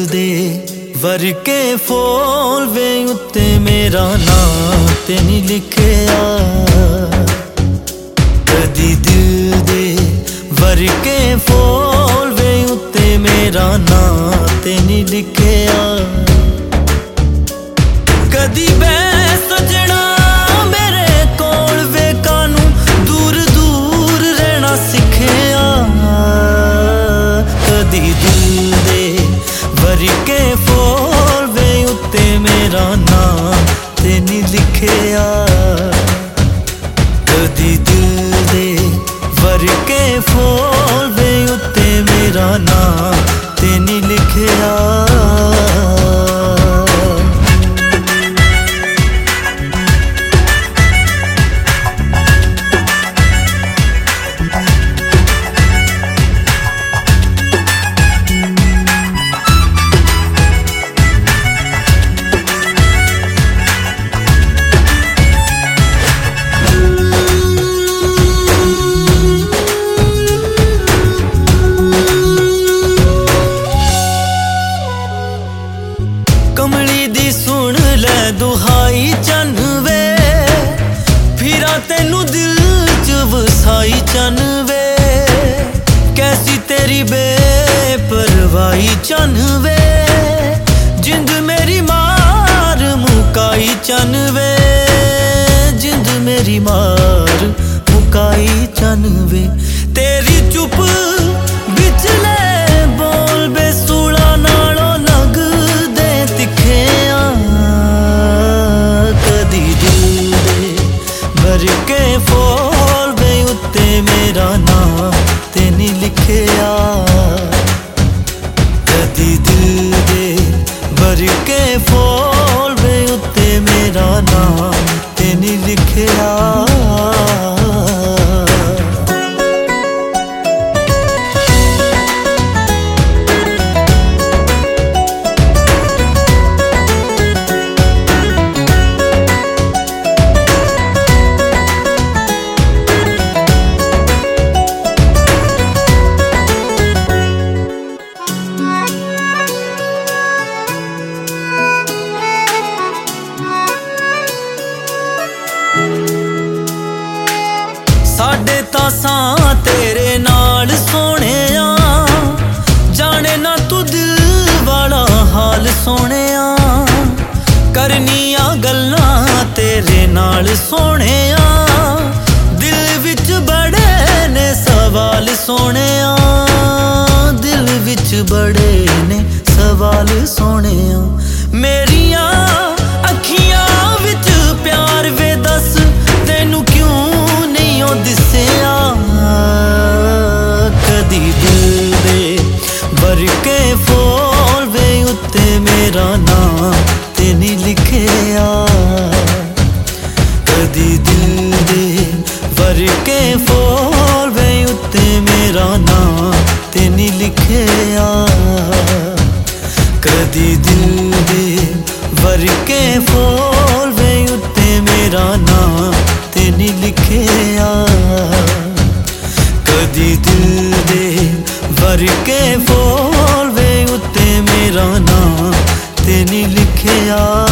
दे वरके फूल वे उत्ते मेरा नाम ते नहीं लिखिया। कदी दिल दे वरके फूल वे उत्ते मेरा नाम ते नहीं लिखिया। कदी मैं सजना मेरे कोल वे कानू दूर दूर रहना सिखिया। कदी दिल दे वरके फूल वे उत्ते मेरा नाम ते नहीं लिखिया। कदी दिल दे वरके फूल वे उत्ते मेरा नाम ते नहीं लिखिया। कमली दी सुन ले दुहाई चन वे फिरा तेनू दिल च वसाई चन वे। कैसी तेरी बेपरवाही चन वे जिंद मेरी मार मुकाई चन वे। जिंद मेरी मार मुकाई चन वे। तेरी चुप बिचले बोल बेसूला नालों लगदे तिखिया। कदी दिल दे वरके फूल वे उत्ते मेरा नाम ते नहीं लिखिया। कदी दिल दे वरके फूल वे उत्ते मेरा नाम ते नहीं लिखिया। साडे तां तेरे नाल सोहणिया जाने ना तू दिल वाला हाल सोहणिया। करनिया गल्लां तेरे नाल सोहणिया दिल विच बड़े ने सवाल सोहणिया। दिल विच बड़े ने सवाल सोहणिया। मेरिया अखियां विच प्यार वे दस तेनू क्यों नहीं ओ दिसिया। कदी दिल दे वरके फूल वे उत्ते मेरा नाम ते नहीं लिखिया। कदी दिल दे वरके फूल वे उत्ते मेरा नाम ते नहीं लिखिया। कदी दिल दे वरके फूल वे उत्ते मेरा नाम ते नहीं लिखिया। कदी दिल दे वरके फूल वे उत्ते मेरा नाम ते नहीं लिखिया।